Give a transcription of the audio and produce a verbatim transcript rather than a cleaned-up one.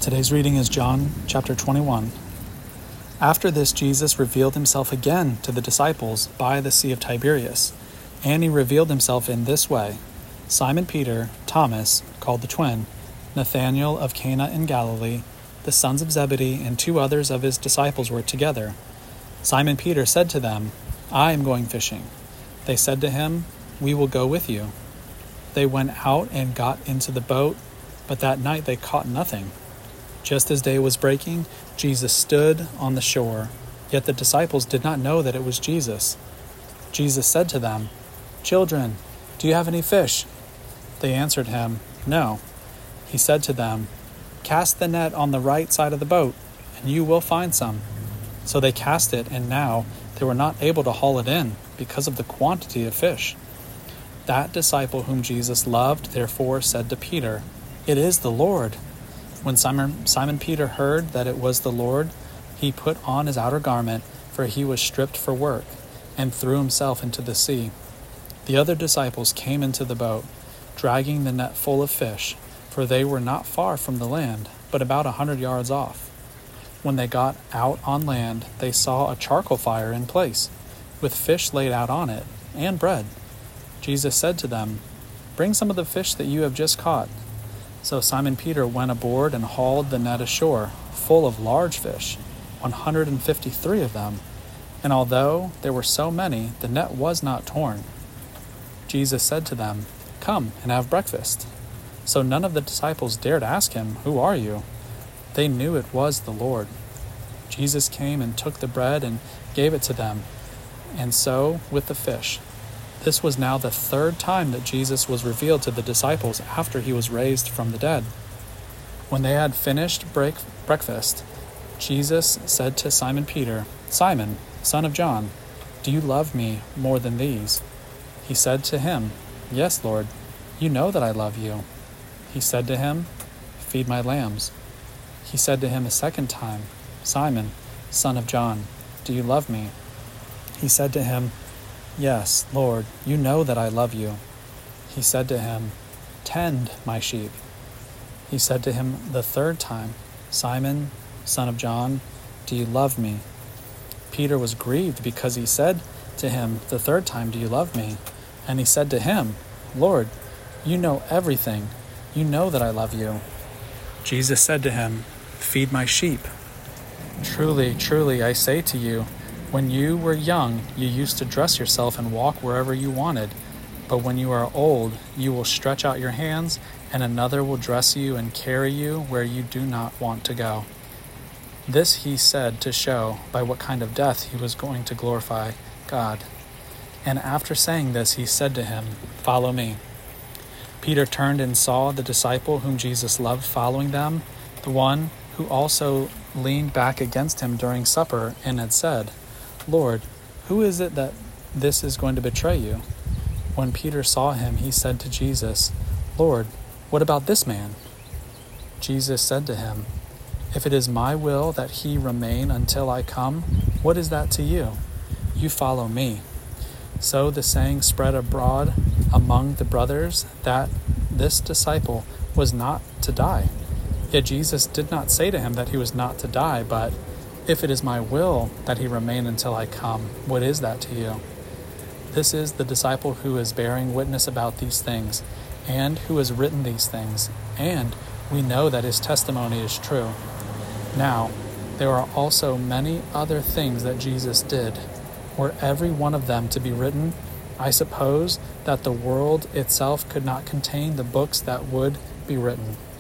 Today's reading is John chapter twenty-one. After this, Jesus revealed himself again to the disciples by the Sea of Tiberias, and he revealed himself in this way. Simon Peter, Thomas, called the twin, Nathanael of Cana in Galilee, the sons of Zebedee, and two others of his disciples were together. Simon Peter said to them, "I am going fishing." They said to him, "We will go with you." They went out and got into the boat, but that night they caught nothing. Just as day was breaking, Jesus stood on the shore, yet the disciples did not know that it was Jesus. Jesus said to them, "Children, do you have any fish?" They answered him, "No." He said to them, "Cast the net on the right side of the boat, and you will find some." So they cast it, and now they were not able to haul it in because of the quantity of fish. That disciple whom Jesus loved therefore said to Peter, "It is the Lord." When Simon, Simon Peter heard that it was the Lord, he put on his outer garment, for he was stripped for work, and threw himself into the sea. The other disciples came into the boat, dragging the net full of fish, for they were not far from the land, but about a hundred yards off. When they got out on land, they saw a charcoal fire in place, with fish laid out on it, and bread. Jesus said to them, "Bring some of the fish that you have just caught." So Simon Peter went aboard and hauled the net ashore, full of large fish, one hundred and fifty-three of them. And although there were so many, the net was not torn. Jesus said to them, "Come and have breakfast." So none of the disciples dared ask him, "Who are you?" They knew it was the Lord. Jesus came and took the bread and gave it to them, and so with the fish. This was now the third time that Jesus was revealed to the disciples after he was raised from the dead. When they had finished break- breakfast, Jesus said to Simon Peter, "Simon, son of John, do you love me more than these?" He said to him, "Yes, Lord, you know that I love you." He said to him, "Feed my lambs." He said to him a second time, "Simon, son of John, do you love me?" He said to him, "Yes, Lord, you know that I love you." He said to him, "Tend my sheep." He said to him the third time, "Simon, son of John, do you love me?" Peter was grieved because he said to him the third time, "Do you love me?" And he said to him, "Lord, you know everything. You know that I love you." Jesus said to him, "Feed my sheep. Truly, truly, I say to you, when you were young, you used to dress yourself and walk wherever you wanted. But when you are old, you will stretch out your hands, and another will dress you and carry you where you do not want to go." This he said to show by what kind of death he was going to glorify God. And after saying this, he said to him, "Follow me." Peter turned and saw the disciple whom Jesus loved following them, the one who also leaned back against him during supper and had said, "Lord, who is it that this is going to betray you?" When Peter saw him, he said to Jesus, "Lord, what about this man?" Jesus said to him, "If it is my will that he remain until I come, what is that to you? You follow me." So the saying spread abroad among the brothers that this disciple was not to die. Yet Jesus did not say to him that he was not to die, but, "If it is my will that he remain until I come, what is that to you?" This is the disciple who is bearing witness about these things, and who has written these things, and we know that his testimony is true. Now, there are also many other things that Jesus did. Were every one of them to be written, I suppose that the world itself could not contain the books that would be written.